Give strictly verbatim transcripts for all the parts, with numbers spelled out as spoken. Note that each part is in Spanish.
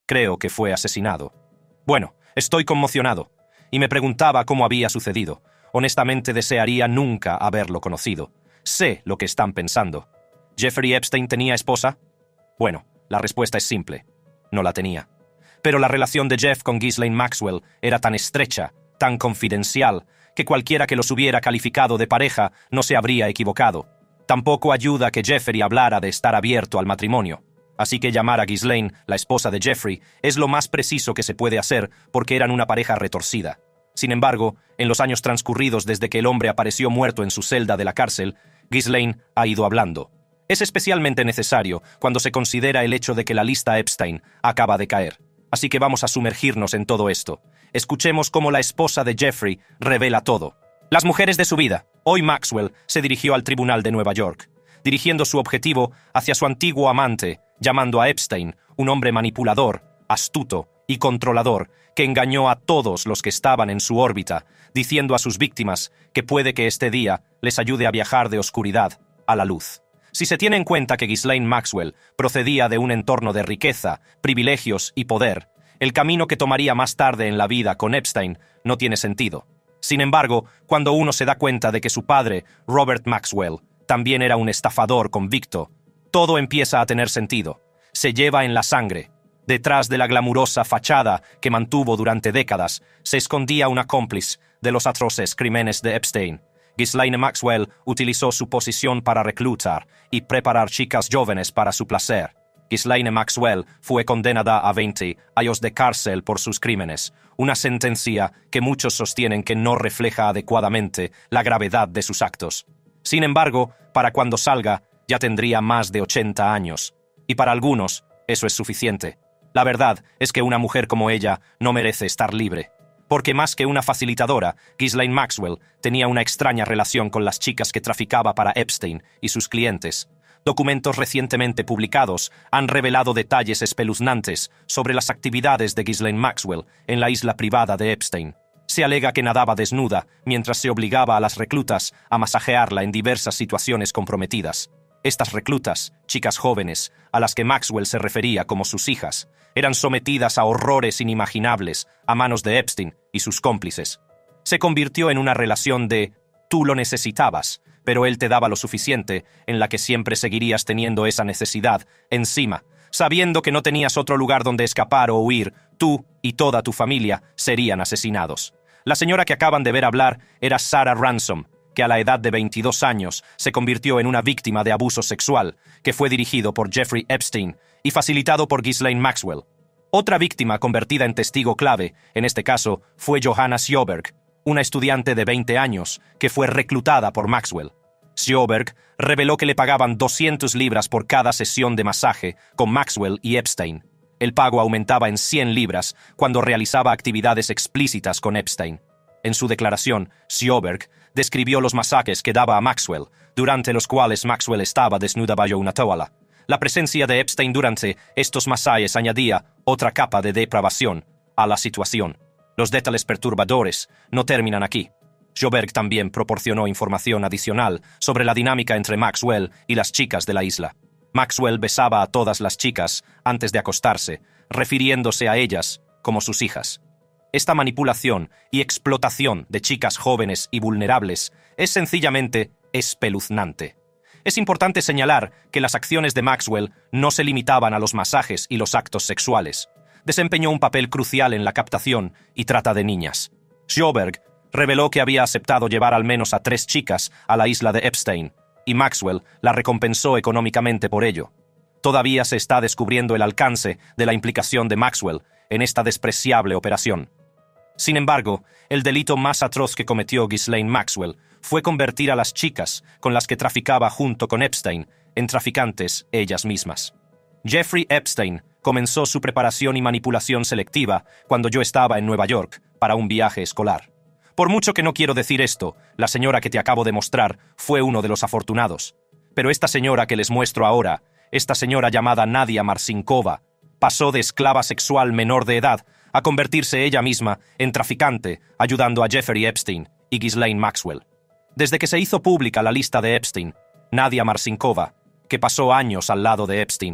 Creo que fue asesinado. Bueno, estoy conmocionado. Y me preguntaba cómo había sucedido. Honestamente desearía nunca haberlo conocido. Sé lo que están pensando. ¿Jeffrey Epstein tenía esposa? Bueno, la respuesta es simple. No la tenía. Pero la relación de Jeff con Ghislaine Maxwell era tan estrecha, tan confidencial, que cualquiera que los hubiera calificado de pareja no se habría equivocado. Tampoco ayuda que Jeffrey hablara de estar abierto al matrimonio. Así que llamar a Ghislaine, la esposa de Jeffrey, es lo más preciso que se puede hacer porque eran una pareja retorcida. Sin embargo, en los años transcurridos desde que el hombre apareció muerto en su celda de la cárcel, Ghislaine ha ido hablando. Es especialmente necesario cuando se considera el hecho de que la lista Epstein acaba de caer. Así que vamos a sumergirnos en todo esto. Escuchemos cómo la esposa de Jeffrey revela todo. Las mujeres de su vida. Hoy Maxwell se dirigió al tribunal de Nueva York, dirigiendo su objetivo hacia su antiguo amante, llamando a Epstein un hombre manipulador, astuto y controlador que engañó a todos los que estaban en su órbita, diciendo a sus víctimas que puede que este día les ayude a viajar de oscuridad a la luz. Si se tiene en cuenta que Ghislaine Maxwell procedía de un entorno de riqueza, privilegios y poder, el camino que tomaría más tarde en la vida con Epstein no tiene sentido. Sin embargo, cuando uno se da cuenta de que su padre, Robert Maxwell, también era un estafador convicto, todo empieza a tener sentido. Se lleva en la sangre. Detrás de la glamurosa fachada que mantuvo durante décadas, se escondía un cómplice de los atroces crímenes de Epstein. Ghislaine Maxwell utilizó su posición para reclutar y preparar chicas jóvenes para su placer. Ghislaine Maxwell fue condenada a veinte años de cárcel por sus crímenes, una sentencia que muchos sostienen que no refleja adecuadamente la gravedad de sus actos. Sin embargo, para cuando salga, ya tendría más de ochenta años. Y para algunos, eso es suficiente. La verdad es que una mujer como ella no merece estar libre. Porque más que una facilitadora, Ghislaine Maxwell tenía una extraña relación con las chicas que traficaba para Epstein y sus clientes. Documentos recientemente publicados han revelado detalles espeluznantes sobre las actividades de Ghislaine Maxwell en la isla privada de Epstein. Se alega que nadaba desnuda mientras se obligaba a las reclutas a masajearla en diversas situaciones comprometidas. Estas reclutas, chicas jóvenes, a las que Maxwell se refería como sus hijas, eran sometidas a horrores inimaginables a manos de Epstein y sus cómplices. Se convirtió en una relación de tú lo necesitabas, pero él te daba lo suficiente, en la que siempre seguirías teniendo esa necesidad encima. Sabiendo que no tenías otro lugar donde escapar o huir, tú y toda tu familia serían asesinados. La señora que acaban de ver hablar era Sarah Ransom, que a la edad de veintidós años se convirtió en una víctima de abuso sexual, que fue dirigido por Jeffrey Epstein y facilitado por Ghislaine Maxwell. Otra víctima convertida en testigo clave, en este caso, fue Johanna Sjoberg, una estudiante de veinte años que fue reclutada por Maxwell. Sjoberg reveló que le pagaban doscientas libras por cada sesión de masaje con Maxwell y Epstein. El pago aumentaba en cien libras cuando realizaba actividades explícitas con Epstein. En su declaración, Sjoberg describió los masajes que daba a Maxwell, durante los cuales Maxwell estaba desnuda bajo una toalla. La presencia de Epstein durante estos masajes añadía otra capa de depravación a la situación. Los detalles perturbadores no terminan aquí. Sjoberg también proporcionó información adicional sobre la dinámica entre Maxwell y las chicas de la isla. Maxwell besaba a todas las chicas antes de acostarse, refiriéndose a ellas como sus hijas. Esta manipulación y explotación de chicas jóvenes y vulnerables es sencillamente espeluznante. Es importante señalar que las acciones de Maxwell no se limitaban a los masajes y los actos sexuales. Desempeñó un papel crucial en la captación y trata de niñas. Sjoberg reveló que había aceptado llevar al menos a tres chicas a la isla de Epstein, y Maxwell la recompensó económicamente por ello. Todavía se está descubriendo el alcance de la implicación de Maxwell en esta despreciable operación. Sin embargo, el delito más atroz que cometió Ghislaine Maxwell fue convertir a las chicas con las que traficaba junto con Epstein en traficantes ellas mismas. Jeffrey Epstein comenzó su preparación y manipulación selectiva cuando yo estaba en Nueva York para un viaje escolar. Por mucho que no quiero decir esto, la señora que te acabo de mostrar fue uno de los afortunados. Pero esta señora que les muestro ahora, esta señora llamada Nadia Marcinkova, pasó de esclava sexual menor de edad a convertirse ella misma en traficante, ayudando a Jeffrey Epstein y Ghislaine Maxwell. Desde que se hizo pública la lista de Epstein, Nadia Marcinkova, que pasó años al lado de Epstein,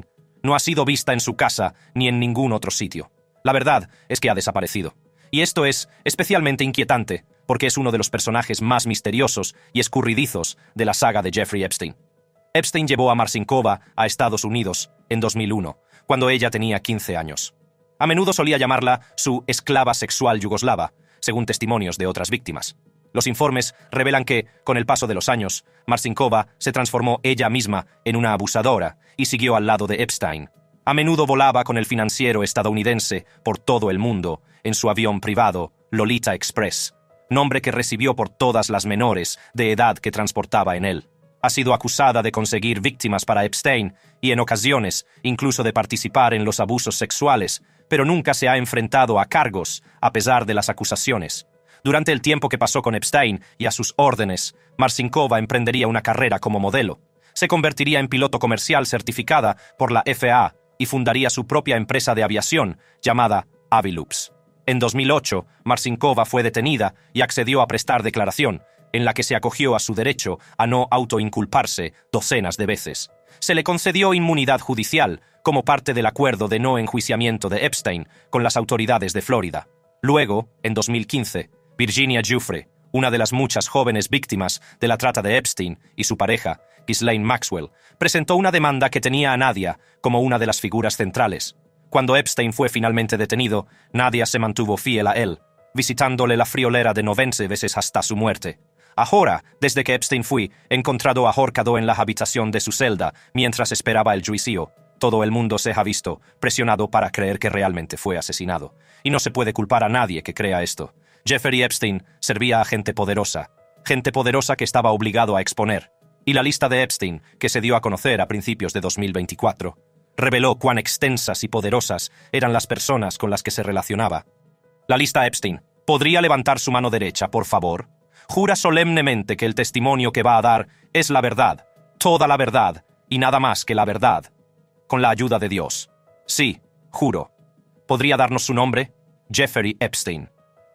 No ha sido vista en su casa ni en ningún otro sitio. La verdad es que ha desaparecido. Y esto es especialmente inquietante, porque es uno de los personajes más misteriosos y escurridizos de la saga de Jeffrey Epstein. Epstein llevó a Marcinkova a Estados Unidos en dos mil uno, cuando ella tenía quince años. A menudo solía llamarla su esclava sexual yugoslava, según testimonios de otras víctimas. Los informes revelan que, con el paso de los años, Marcinkova se transformó ella misma en una abusadora y siguió al lado de Epstein. A menudo volaba con el financiero estadounidense por todo el mundo en su avión privado Lolita Express, nombre que recibió por todas las menores de edad que transportaba en él. Ha sido acusada de conseguir víctimas para Epstein y, en ocasiones, incluso de participar en los abusos sexuales, pero nunca se ha enfrentado a cargos, a pesar de las acusaciones. Durante el tiempo que pasó con Epstein y a sus órdenes, Marcinkova emprendería una carrera como modelo. Se convertiría en piloto comercial certificada por la F A A y fundaría su propia empresa de aviación llamada Aviloops. En dos mil ocho, Marcinkova fue detenida y accedió a prestar declaración, en la que se acogió a su derecho a no autoinculparse docenas de veces. Se le concedió inmunidad judicial como parte del acuerdo de no enjuiciamiento de Epstein con las autoridades de Florida. Luego, en dos mil quince, Virginia Giuffre, una de las muchas jóvenes víctimas de la trata de Epstein, y su pareja, Ghislaine Maxwell, presentó una demanda que tenía a Nadia como una de las figuras centrales. Cuando Epstein fue finalmente detenido, Nadia se mantuvo fiel a él, visitándole la friolera de noventa veces hasta su muerte. Ahora, desde que Epstein fue encontrado ahorcado en la habitación de su celda mientras esperaba el juicio, todo el mundo se ha visto presionado para creer que realmente fue asesinado. Y no se puede culpar a nadie que crea esto. Jeffrey Epstein servía a gente poderosa, gente poderosa que estaba obligado a exponer. Y la lista de Epstein, que se dio a conocer a principios de dos mil veinticuatro, reveló cuán extensas y poderosas eran las personas con las que se relacionaba. La lista Epstein. ¿Podría levantar su mano derecha, por favor? Jura solemnemente que el testimonio que va a dar es la verdad, toda la verdad, y nada más que la verdad, con la ayuda de Dios. Sí, juro. ¿Podría darnos su nombre? Jeffrey Epstein.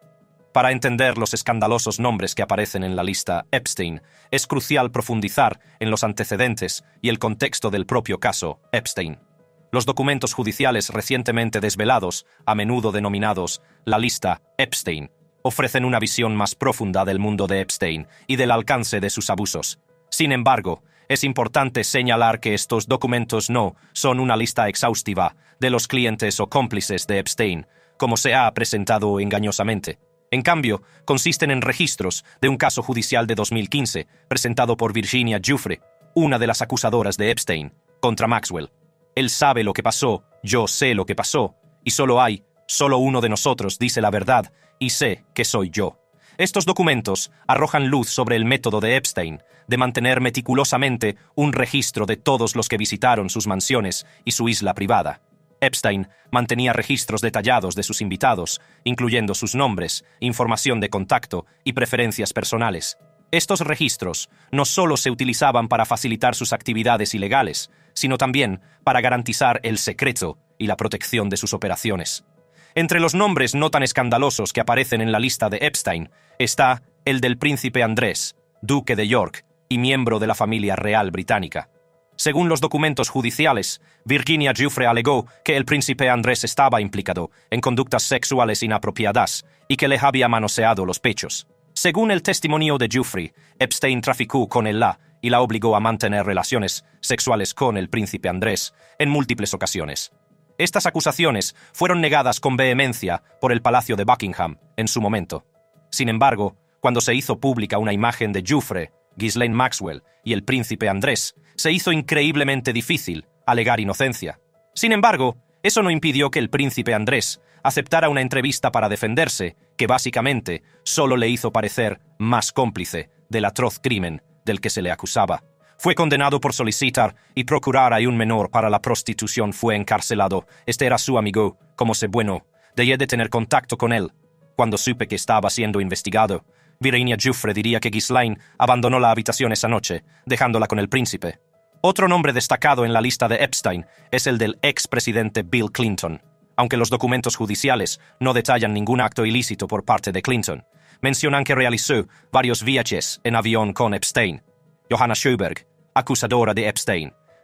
Para entender los escandalosos nombres que aparecen en la lista Epstein, es crucial profundizar en los antecedentes y el contexto del propio caso Epstein. Los documentos judiciales recientemente desvelados, a menudo denominados la lista Epstein, ofrecen una visión más profunda del mundo de Epstein y del alcance de sus abusos. Sin embargo, es importante señalar que estos documentos no son una lista exhaustiva de los clientes o cómplices de Epstein, como se ha presentado engañosamente. En cambio, consisten en registros de un caso judicial de dos mil quince, presentado por Virginia Giuffre, una de las acusadoras de Epstein, contra Maxwell. Él sabe lo que pasó, yo sé lo que pasó, y solo hay, solo uno de nosotros dice la verdad, y sé que soy yo. Estos documentos arrojan luz sobre el método de Epstein de mantener meticulosamente un registro de todos los que visitaron sus mansiones y su isla privada. Epstein mantenía registros detallados de sus invitados, incluyendo sus nombres, información de contacto y preferencias personales. Estos registros no solo se utilizaban para facilitar sus actividades ilegales, sino también para garantizar el secreto y la protección de sus operaciones. Entre los nombres no tan escandalosos que aparecen en la lista de Epstein está el del príncipe Andrés, duque de York y miembro de la familia real británica. Según los documentos judiciales, Virginia Giuffre alegó que el príncipe Andrés estaba implicado en conductas sexuales inapropiadas y que le había manoseado los pechos. Según el testimonio de Giuffre, Epstein traficó con ella y la obligó a mantener relaciones sexuales con el príncipe Andrés en múltiples ocasiones. Estas acusaciones fueron negadas con vehemencia por el Palacio de Buckingham en su momento. Sin embargo, cuando se hizo pública una imagen de Giuffre, Ghislaine Maxwell y el príncipe Andrés, se hizo increíblemente difícil alegar inocencia. Sin embargo, eso no impidió que el príncipe Andrés aceptara una entrevista para defenderse, que básicamente solo le hizo parecer más cómplice del atroz crimen del que se le acusaba. Fue condenado por solicitar y procurar a un menor para la prostitución. Fue encarcelado. Este era su amigo. Como sé bueno, dejé de tener contacto con él. Cuando supe que estaba siendo investigado, Virginia Giuffre diría que Ghislaine abandonó la habitación esa noche, dejándola con el príncipe. Otro nombre destacado en la lista de Epstein es el del expresidente Bill Clinton. Aunque los documentos judiciales no detallan ningún acto ilícito por parte de Clinton, mencionan que realizó varios viajes en avión con Epstein. Johanna Schuberg, acusadora de Epstein,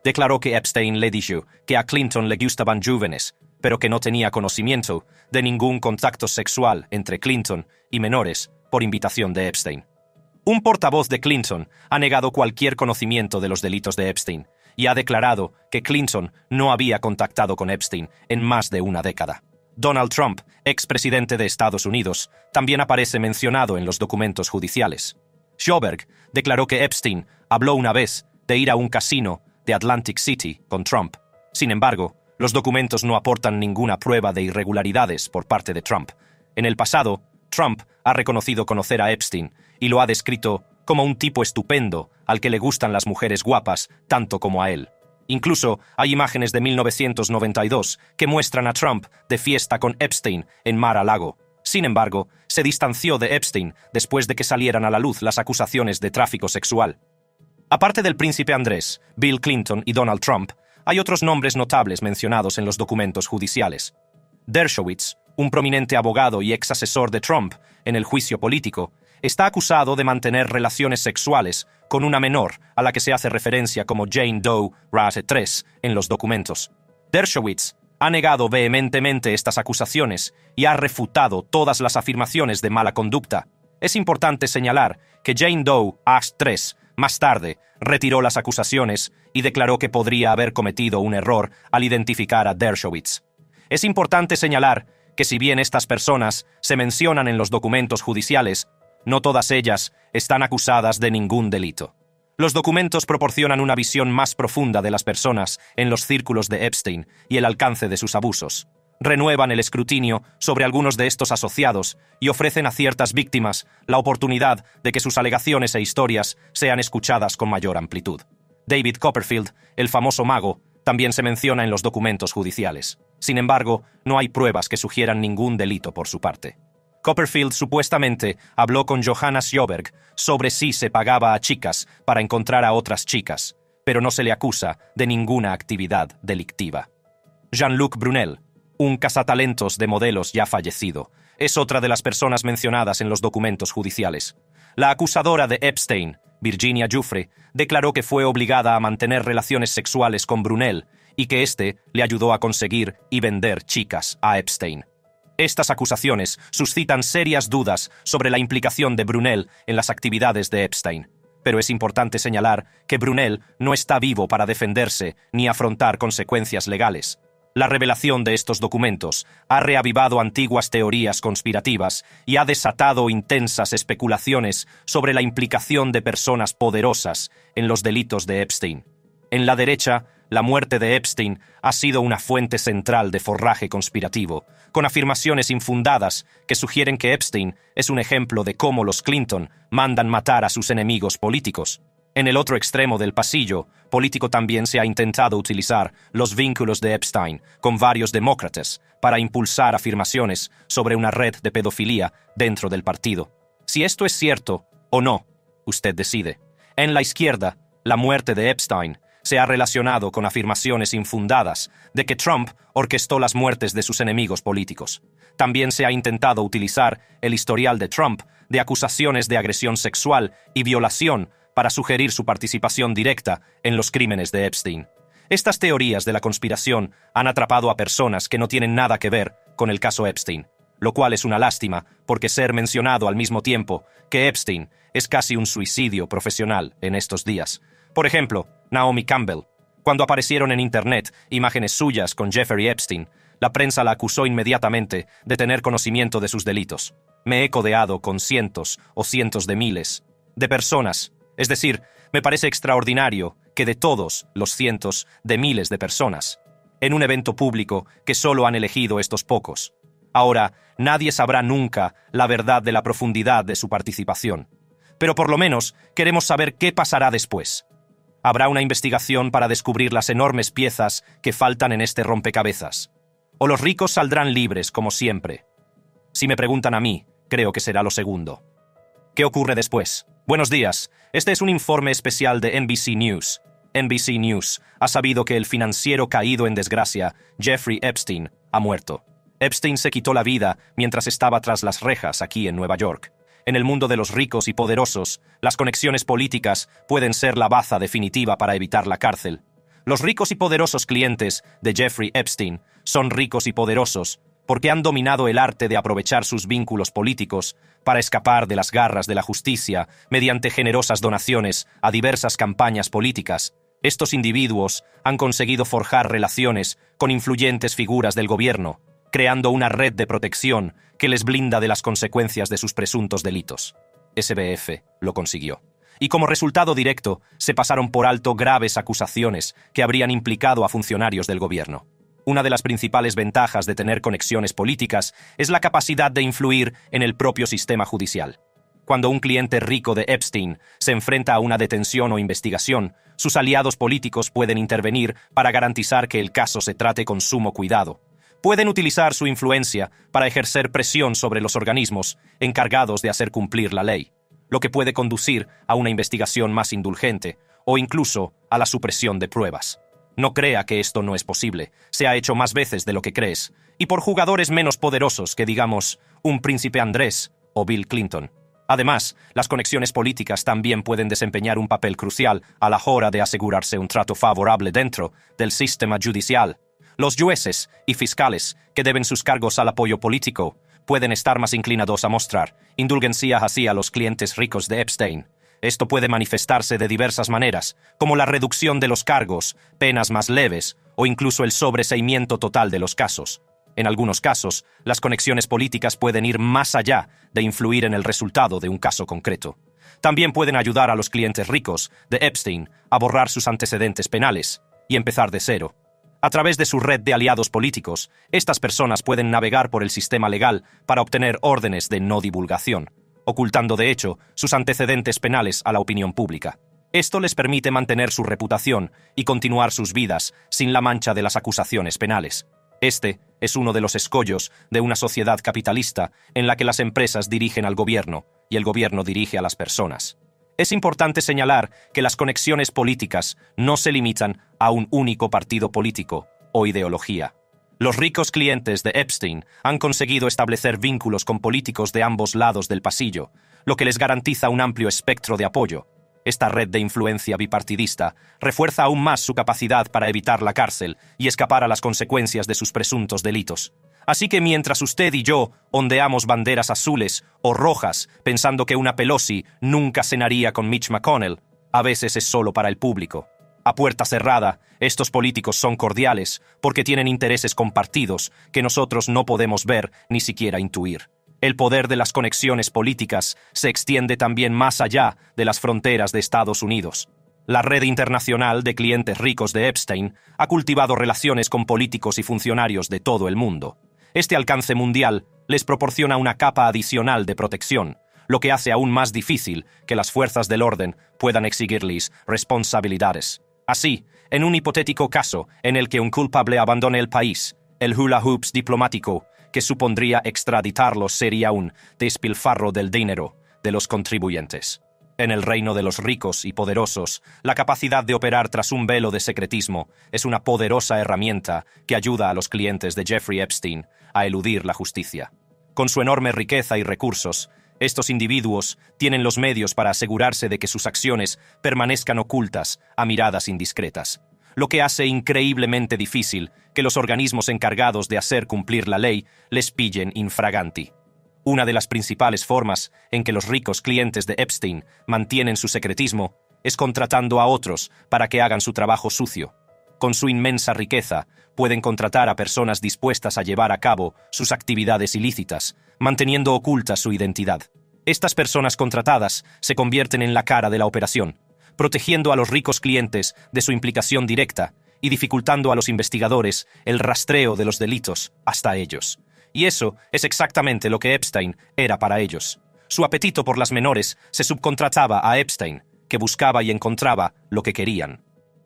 declaró que Epstein le dijo que a Clinton le gustaban jóvenes, pero que no tenía conocimiento de ningún contacto sexual entre Clinton y menores por invitación de Epstein. Un portavoz de Clinton ha negado cualquier conocimiento de los delitos de Epstein y ha declarado que Clinton no había contactado con Epstein en más de una década. Donald Trump, expresidente de Estados Unidos, también aparece mencionado en los documentos judiciales. Sjoberg declaró que Epstein habló una vez de ir a un casino de Atlantic City con Trump. Sin embargo, los documentos no aportan ninguna prueba de irregularidades por parte de Trump. En el pasado, Trump ha reconocido conocer a Epstein y lo ha descrito como un tipo estupendo al que le gustan las mujeres guapas tanto como a él. Incluso hay imágenes de mil novecientos noventa y dos que muestran a Trump de fiesta con Epstein en Mar-a-Lago. Sin embargo, se distanció de Epstein después de que salieran a la luz las acusaciones de tráfico sexual. Aparte del príncipe Andrés, Bill Clinton y Donald Trump, hay otros nombres notables mencionados en los documentos judiciales. Dershowitz, un prominente abogado y ex asesor de Trump en el juicio político, está acusado de mantener relaciones sexuales con una menor a la que se hace referencia como Jane Doe Rate tres en los documentos. Dershowitz ha negado vehementemente estas acusaciones y ha refutado todas las afirmaciones de mala conducta. Es importante señalar que Jane Doe Rate tres más tarde retiró las acusaciones y declaró que podría haber cometido un error al identificar a Dershowitz. Es importante señalar que si bien estas personas se mencionan en los documentos judiciales, no todas ellas están acusadas de ningún delito. Los documentos proporcionan una visión más profunda de las personas en los círculos de Epstein y el alcance de sus abusos. Renuevan el escrutinio sobre algunos de estos asociados y ofrecen a ciertas víctimas la oportunidad de que sus alegaciones e historias sean escuchadas con mayor amplitud. David Copperfield, el famoso mago, también se menciona en los documentos judiciales. Sin embargo, no hay pruebas que sugieran ningún delito por su parte. Copperfield supuestamente habló con Johanna Sjoberg sobre si se pagaba a chicas para encontrar a otras chicas, pero no se le acusa de ninguna actividad delictiva. Jean-Luc Brunel, un cazatalentos de modelos ya fallecido, es otra de las personas mencionadas en los documentos judiciales. La acusadora de Epstein, Virginia Giuffre, declaró que fue obligada a mantener relaciones sexuales con Brunel y que éste le ayudó a conseguir y vender chicas a Epstein. Estas acusaciones suscitan serias dudas sobre la implicación de Brunel en las actividades de Epstein. Pero es importante señalar que Brunel no está vivo para defenderse ni afrontar consecuencias legales. La revelación de estos documentos ha reavivado antiguas teorías conspirativas y ha desatado intensas especulaciones sobre la implicación de personas poderosas en los delitos de Epstein. En la derecha, la muerte de Epstein ha sido una fuente central de forraje conspirativo, con afirmaciones infundadas que sugieren que Epstein es un ejemplo de cómo los Clinton mandan matar a sus enemigos políticos. En el otro extremo del pasillo político también se ha intentado utilizar los vínculos de Epstein con varios demócratas para impulsar afirmaciones sobre una red de pedofilia dentro del partido. Si esto es cierto o no, usted decide. En la izquierda, la muerte de Epstein se ha relacionado con afirmaciones infundadas de que Trump orquestó las muertes de sus enemigos políticos. También se ha intentado utilizar el historial de Trump de acusaciones de agresión sexual y violación para sugerir su participación directa en los crímenes de Epstein. Estas teorías de la conspiración han atrapado a personas que no tienen nada que ver con el caso Epstein, lo cual es una lástima porque ser mencionado al mismo tiempo que Epstein es casi un suicidio profesional en estos días. Por ejemplo, Naomi Campbell. Cuando aparecieron en Internet imágenes suyas con Jeffrey Epstein, la prensa la acusó inmediatamente de tener conocimiento de sus delitos. Me he codeado con cientos o cientos de miles de personas. Es decir, me parece extraordinario que de todos los cientos de miles de personas, en un evento público que solo han elegido estos pocos. Ahora, nadie sabrá nunca la verdad de la profundidad de su participación. Pero por lo menos queremos saber qué pasará después. Habrá una investigación para descubrir las enormes piezas que faltan en este rompecabezas. O los ricos saldrán libres, como siempre. Si me preguntan a mí, creo que será lo segundo. ¿Qué ocurre después? Buenos días. Este es un informe especial de N B C News. N B C News ha sabido que el financiero caído en desgracia, Jeffrey Epstein, ha muerto. Epstein se quitó la vida mientras estaba tras las rejas aquí en Nueva York. En el mundo de los ricos y poderosos, las conexiones políticas pueden ser la baza definitiva para evitar la cárcel. Los ricos y poderosos clientes de Jeffrey Epstein son ricos y poderosos porque han dominado el arte de aprovechar sus vínculos políticos para escapar de las garras de la justicia mediante generosas donaciones a diversas campañas políticas. Estos individuos han conseguido forjar relaciones con influyentes figuras del gobierno, creando una red de protección que les blinda de las consecuencias de sus presuntos delitos. S B F lo consiguió. Y como resultado directo, se pasaron por alto graves acusaciones que habrían implicado a funcionarios del gobierno. Una de las principales ventajas de tener conexiones políticas es la capacidad de influir en el propio sistema judicial. Cuando un cliente rico de Epstein se enfrenta a una detención o investigación, sus aliados políticos pueden intervenir para garantizar que el caso se trate con sumo cuidado. Pueden utilizar su influencia para ejercer presión sobre los organismos encargados de hacer cumplir la ley, lo que puede conducir a una investigación más indulgente o incluso a la supresión de pruebas. No crea que esto no es posible. Se ha hecho más veces de lo que crees, y por jugadores menos poderosos que, digamos, un príncipe Andrés o Bill Clinton. Además, las conexiones políticas también pueden desempeñar un papel crucial a la hora de asegurarse un trato favorable dentro del sistema judicial. Los jueces y fiscales que deben sus cargos al apoyo político pueden estar más inclinados a mostrar indulgencia hacia los clientes ricos de Epstein. Esto puede manifestarse de diversas maneras, como la reducción de los cargos, penas más leves o incluso el sobreseimiento total de los casos. En algunos casos, las conexiones políticas pueden ir más allá de influir en el resultado de un caso concreto. También pueden ayudar a los clientes ricos de Epstein a borrar sus antecedentes penales y empezar de cero. A través de su red de aliados políticos, estas personas pueden navegar por el sistema legal para obtener órdenes de no divulgación, ocultando de hecho sus antecedentes penales a la opinión pública. Esto les permite mantener su reputación y continuar sus vidas sin la mancha de las acusaciones penales. Este es uno de los escollos de una sociedad capitalista en la que las empresas dirigen al gobierno y el gobierno dirige a las personas. Es importante señalar que las conexiones políticas no se limitan a un único partido político o ideología. Los ricos clientes de Epstein han conseguido establecer vínculos con políticos de ambos lados del pasillo, lo que les garantiza un amplio espectro de apoyo. Esta red de influencia bipartidista refuerza aún más su capacidad para evitar la cárcel y escapar a las consecuencias de sus presuntos delitos. Así que mientras usted y yo ondeamos banderas azules o rojas pensando que una Pelosi nunca cenaría con Mitch McConnell, a veces es solo para el público. A puerta cerrada, estos políticos son cordiales porque tienen intereses compartidos que nosotros no podemos ver ni siquiera intuir. El poder de las conexiones políticas se extiende también más allá de las fronteras de Estados Unidos. La red internacional de clientes ricos de Epstein ha cultivado relaciones con políticos y funcionarios de todo el mundo. Este alcance mundial les proporciona una capa adicional de protección, lo que hace aún más difícil que las fuerzas del orden puedan exigirles responsabilidades. Así, en un hipotético caso en el que un culpable abandone el país, el hula hoops diplomático que supondría extraditarlo sería un despilfarro del dinero de los contribuyentes. En el reino de los ricos y poderosos, la capacidad de operar tras un velo de secretismo es una poderosa herramienta que ayuda a los clientes de Jeffrey Epstein a eludir la justicia. Con su enorme riqueza y recursos, estos individuos tienen los medios para asegurarse de que sus acciones permanezcan ocultas a miradas indiscretas, lo que hace increíblemente difícil que los organismos encargados de hacer cumplir la ley les pillen infraganti. Una de las principales formas en que los ricos clientes de Epstein mantienen su secretismo es contratando a otros para que hagan su trabajo sucio. Con su inmensa riqueza, pueden contratar a personas dispuestas a llevar a cabo sus actividades ilícitas, manteniendo oculta su identidad. Estas personas contratadas se convierten en la cara de la operación, protegiendo a los ricos clientes de su implicación directa y dificultando a los investigadores el rastreo de los delitos hasta ellos. Y eso es exactamente lo que Epstein era para ellos. Su apetito por las menores se subcontrataba a Epstein, que buscaba y encontraba lo que querían.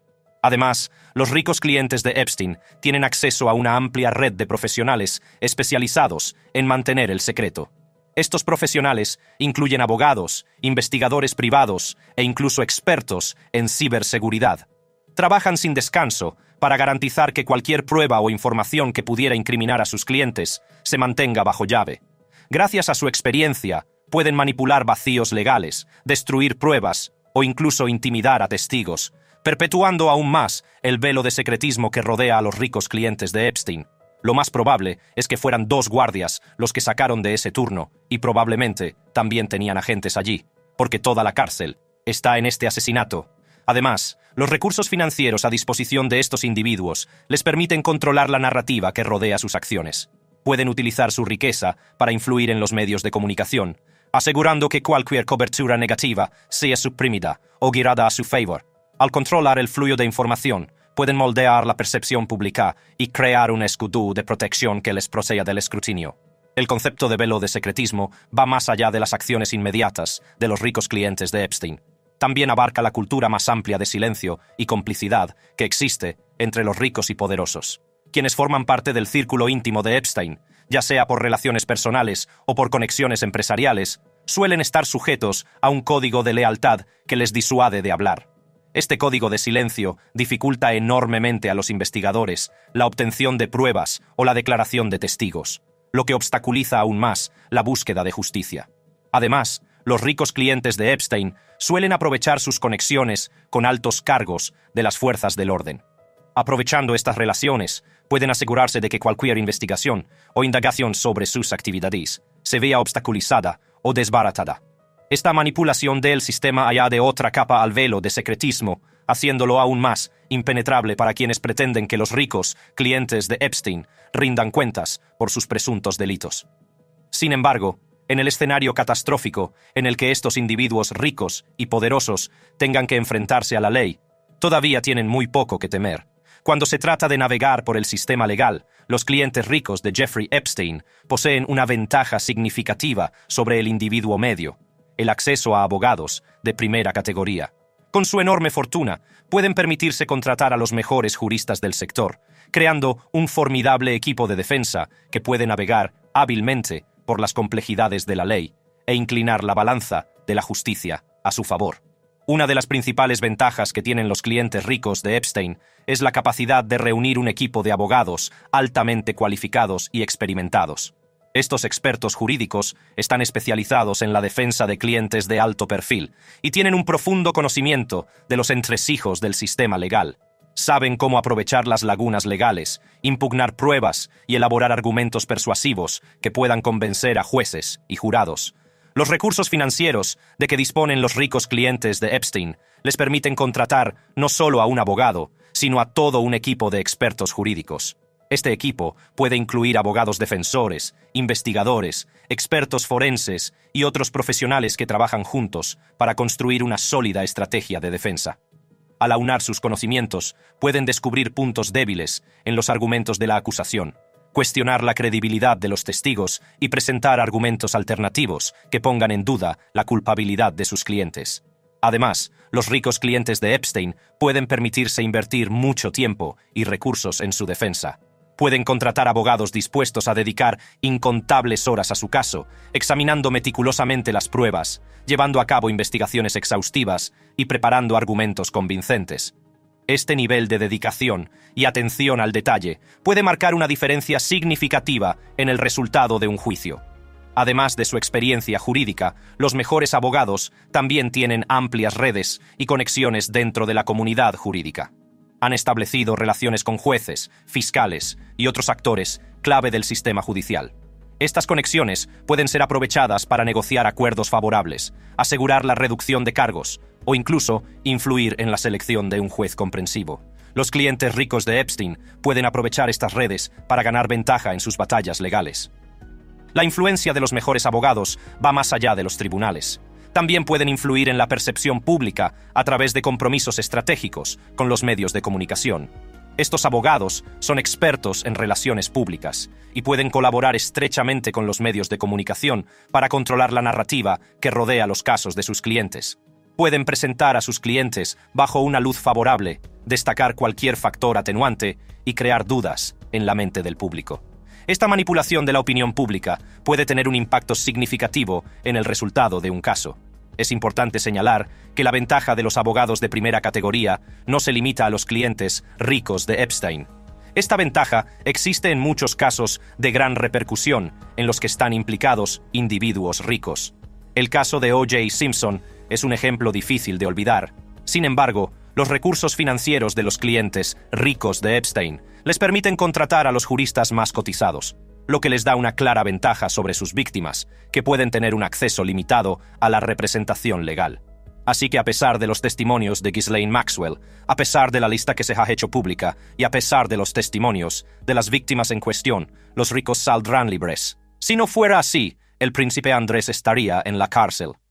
Además, los ricos clientes de Epstein tienen acceso a una amplia red de profesionales especializados en mantener el secreto. Estos profesionales incluyen abogados, investigadores privados e incluso expertos en ciberseguridad. Trabajan sin descanso para garantizar que cualquier prueba o información que pudiera incriminar a sus clientes se mantenga bajo llave. Gracias a su experiencia, pueden manipular vacíos legales, destruir pruebas o incluso intimidar a testigos, perpetuando aún más el velo de secretismo que rodea a los ricos clientes de Epstein. Lo más probable es que fueran dos guardias los que sacaron de ese turno, y probablemente también tenían agentes allí, porque toda la cárcel está en este asesinato. Además, los recursos financieros a disposición de estos individuos les permiten controlar la narrativa que rodea sus acciones. Pueden utilizar su riqueza para influir en los medios de comunicación, asegurando que cualquier cobertura negativa sea suprimida o girada a su favor. Al controlar el flujo de información, pueden moldear la percepción pública y crear un escudo de protección que les proceda del escrutinio. El concepto de velo de secretismo va más allá de las acciones inmediatas de los ricos clientes de Epstein. También abarca la cultura más amplia de silencio y complicidad que existe entre los ricos y poderosos. Quienes forman parte del círculo íntimo de Epstein, ya sea por relaciones personales o por conexiones empresariales, suelen estar sujetos a un código de lealtad que les disuade de hablar. Este código de silencio dificulta enormemente a los investigadores la obtención de pruebas o la declaración de testigos, lo que obstaculiza aún más la búsqueda de justicia. Además, los ricos clientes de Epstein suelen aprovechar sus conexiones con altos cargos de las fuerzas del orden. Aprovechando estas relaciones, pueden asegurarse de que cualquier investigación o indagación sobre sus actividades se vea obstaculizada o desbaratada. Esta manipulación del sistema añade otra capa al velo de secretismo, haciéndolo aún más impenetrable para quienes pretenden que los ricos clientes de Epstein rindan cuentas por sus presuntos delitos. Sin embargo, en el escenario catastrófico en el que estos individuos ricos y poderosos tengan que enfrentarse a la ley, todavía tienen muy poco que temer. Cuando se trata de navegar por el sistema legal, los clientes ricos de Jeffrey Epstein poseen una ventaja significativa sobre el individuo medio: el acceso a abogados de primera categoría. Con su enorme fortuna, pueden permitirse contratar a los mejores juristas del sector, creando un formidable equipo de defensa que puede navegar hábilmente por las complejidades de la ley e inclinar la balanza de la justicia a su favor. Una de las principales ventajas que tienen los clientes ricos de Epstein es la capacidad de reunir un equipo de abogados altamente cualificados y experimentados. Estos expertos jurídicos están especializados en la defensa de clientes de alto perfil y tienen un profundo conocimiento de los entresijos del sistema legal. Saben cómo aprovechar las lagunas legales, impugnar pruebas y elaborar argumentos persuasivos que puedan convencer a jueces y jurados. Los recursos financieros de que disponen los ricos clientes de Epstein les permiten contratar no solo a un abogado, sino a todo un equipo de expertos jurídicos. Este equipo puede incluir abogados defensores, investigadores, expertos forenses y otros profesionales que trabajan juntos para construir una sólida estrategia de defensa. Al aunar sus conocimientos, pueden descubrir puntos débiles en los argumentos de la acusación, cuestionar la credibilidad de los testigos y presentar argumentos alternativos que pongan en duda la culpabilidad de sus clientes. Además, los ricos clientes de Epstein pueden permitirse invertir mucho tiempo y recursos en su defensa. Pueden contratar abogados dispuestos a dedicar incontables horas a su caso, examinando meticulosamente las pruebas, llevando a cabo investigaciones exhaustivas y preparando argumentos convincentes. Este nivel de dedicación y atención al detalle puede marcar una diferencia significativa en el resultado de un juicio. Además de su experiencia jurídica, los mejores abogados también tienen amplias redes y conexiones dentro de la comunidad jurídica. Han establecido relaciones con jueces, fiscales y otros actores clave del sistema judicial. Estas conexiones pueden ser aprovechadas para negociar acuerdos favorables, asegurar la reducción de cargos o incluso influir en la selección de un juez comprensivo. Los clientes ricos de Epstein pueden aprovechar estas redes para ganar ventaja en sus batallas legales. La influencia de los mejores abogados va más allá de los tribunales. También pueden influir en la percepción pública a través de compromisos estratégicos con los medios de comunicación. Estos abogados son expertos en relaciones públicas y pueden colaborar estrechamente con los medios de comunicación para controlar la narrativa que rodea los casos de sus clientes. Pueden presentar a sus clientes bajo una luz favorable, destacar cualquier factor atenuante y crear dudas en la mente del público. Esta manipulación de la opinión pública puede tener un impacto significativo en el resultado de un caso. Es importante señalar que la ventaja de los abogados de primera categoría no se limita a los clientes ricos de Epstein. Esta ventaja existe en muchos casos de gran repercusión en los que están implicados individuos ricos. El caso de O J Simpson es un ejemplo difícil de olvidar. Sin embargo, Los recursos financieros de los clientes ricos de Epstein les permiten contratar a los juristas más cotizados, lo que les da una clara ventaja sobre sus víctimas, que pueden tener un acceso limitado a la representación legal. Así que a pesar de los testimonios de Ghislaine Maxwell, a pesar de la lista que se ha hecho pública y a pesar de los testimonios de las víctimas en cuestión, los ricos saldrán libres. Si no fuera así, el príncipe Andrés estaría en la cárcel.